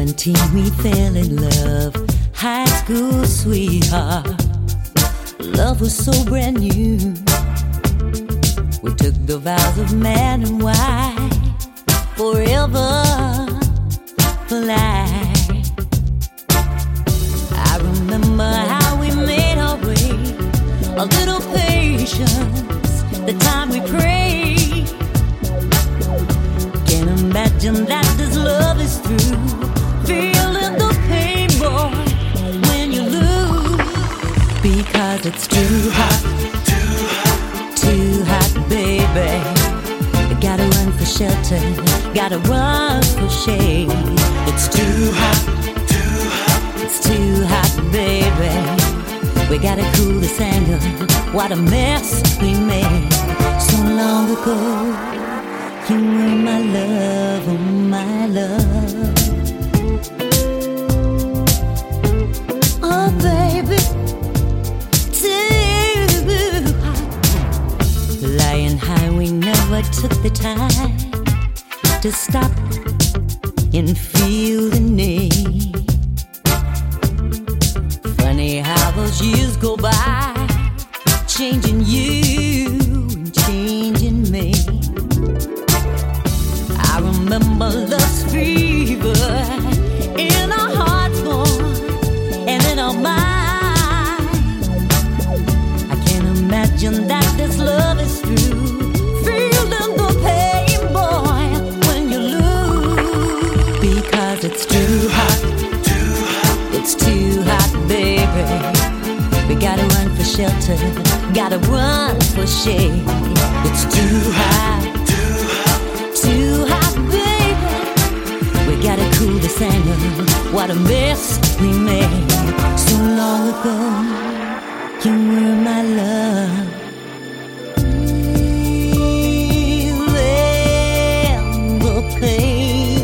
17 we fell in love, high school sweetheart. Love was so brand new. We took the vows of man and wife, forever for life. I remember how we made our way, a little patience, the time we prayed. Can't imagine that this love is through. Feeling the pain, boy, when you lose, because it's too hot, too hot, baby. You gotta run for shelter, gotta run for shade. It's too hot, it's too hot, baby. We gotta cool this anger. What a mess we made so long ago. You were my love, oh my love. Oh baby, too hot. Lying high, we never took the time to stop and feel the need. Funny how those years go by, changing you and changing me. I remember love's fever in our hearts born and in our minds. I can't imagine that this love is through. Feeling the pain, boy, when you lose, because it's too hot, it's too hot, baby. We gotta run for shelter, gotta run for shade. It's too hot, too hot, baby. We gotta cool this anger. What a mess we made so long ago. You were my love. Feel the pain.